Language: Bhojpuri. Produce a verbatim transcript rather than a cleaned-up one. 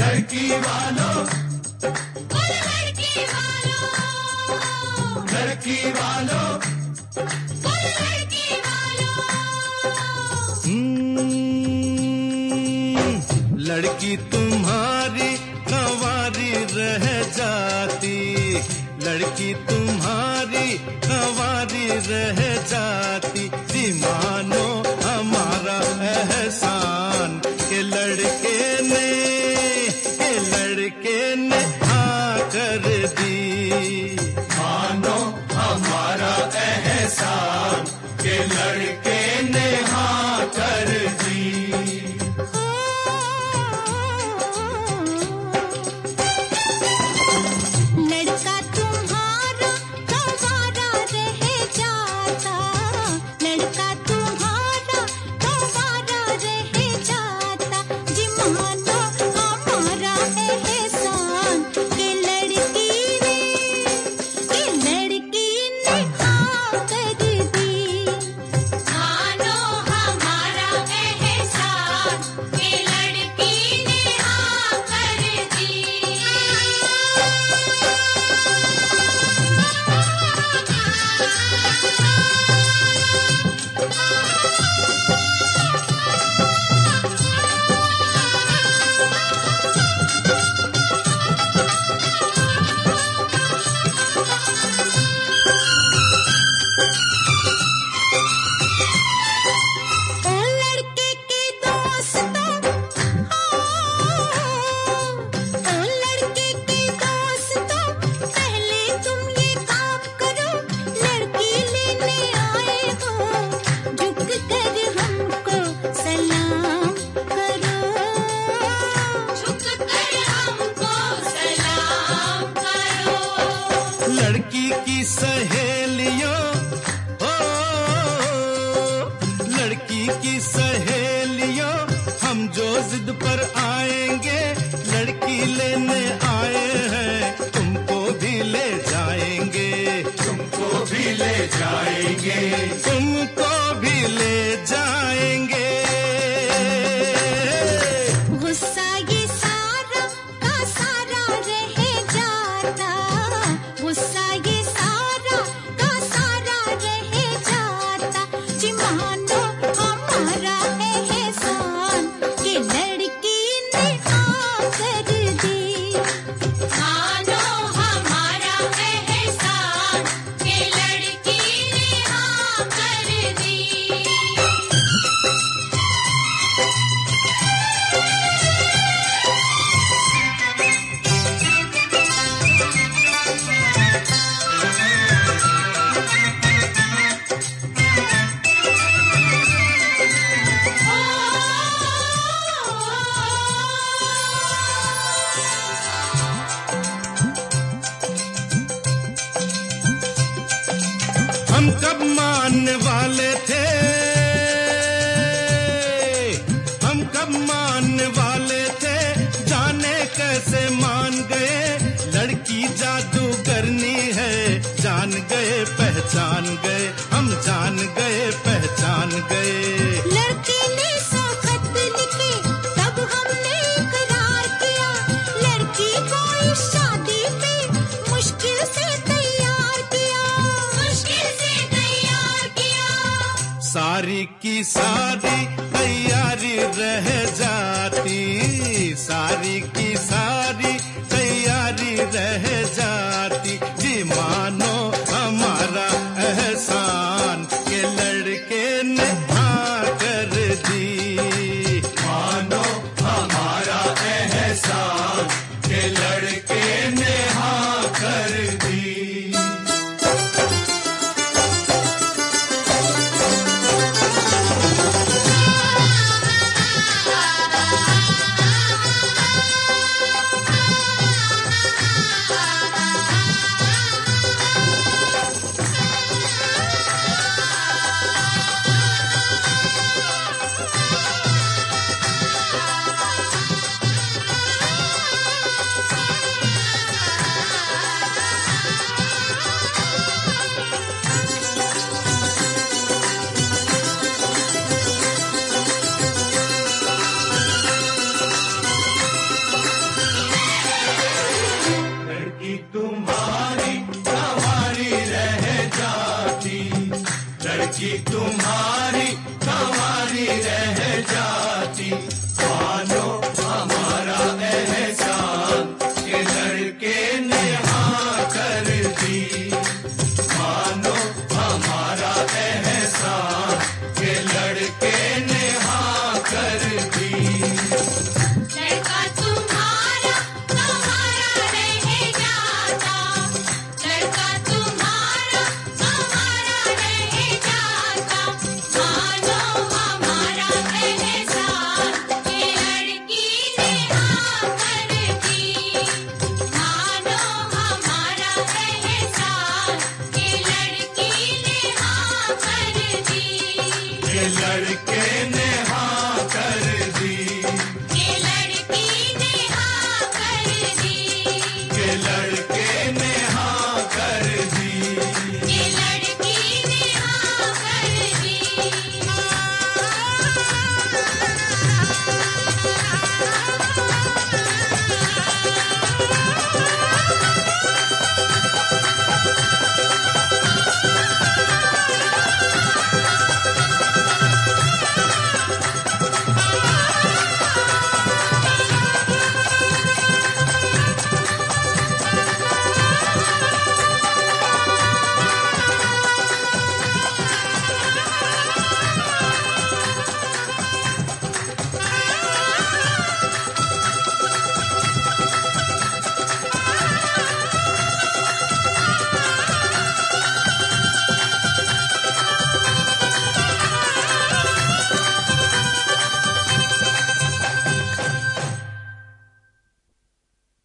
लड़की वालों लड़की वालों लड़की वालों लड़की वालों। लड़की तुम्हारी कंवारी रह जाती, लड़की तुम्हारी कंवारी रह जाती, जी मानो हमारा एहसान के लड़के ने के लड़के ने हाँ कर दी। मानो हमारा एहसान के लड़के ने हाँ कर दी। लड़का तुम्हारा कंवारा रह जाता, लड़का तुम्हारा कंवारा रह जाता, जी मानो हमारा एहसान के लड़की ने के लड़की ने हाँ कर दी। मानो हमारा एहसान के लड़की ने हाँ कर दी। ओ लड़के के दोस्तों, ओ लड़के के दोस्तों, पहले तुम ये काम करो, लड़की लेने आए हो, झुक कर हमको सलाम करो, झुक कर हमको सलाम करो। लड़की की सहेलियों ओ लड़की की सहेलियों, हम जो जिद पर आएंगे, लड़की लेने आए हैं, तुमको भी ले जाएंगे, तुमको भी ले जाएंगे, तुमको भी ले जाएंगे। गुस्सा ये सारा का सारा रह जाता, गुस्सा ये सारा का सारा रह जाता, जी मानो हमारा एहसान के लड़की ने हाँ कर दी। मानो हमारा एहसान के लड़की ने हाँ कर दी। हम कब मानने वाले थे, हम कब मानने वाले थे, जाने कैसे मान गए, लड़की जादूगरनी है, जान गए पहचान गए, हम जान गए पहचान गए। लड़की ने सौ खत लिखे, तब हमने इकरार किया, लड़की को इस शादी पे मुश्किल से तैयार किया, मुश्किल से तैयार किया। सारी की सारी तैयारी रह जाती, सारी की सारी तैयारी रह जाती, जी मानो हमारा एहसान के लड़के ने हाँ कर दी। मानो हमारा एहसान के लड़के ने हाँ कर दी। मानो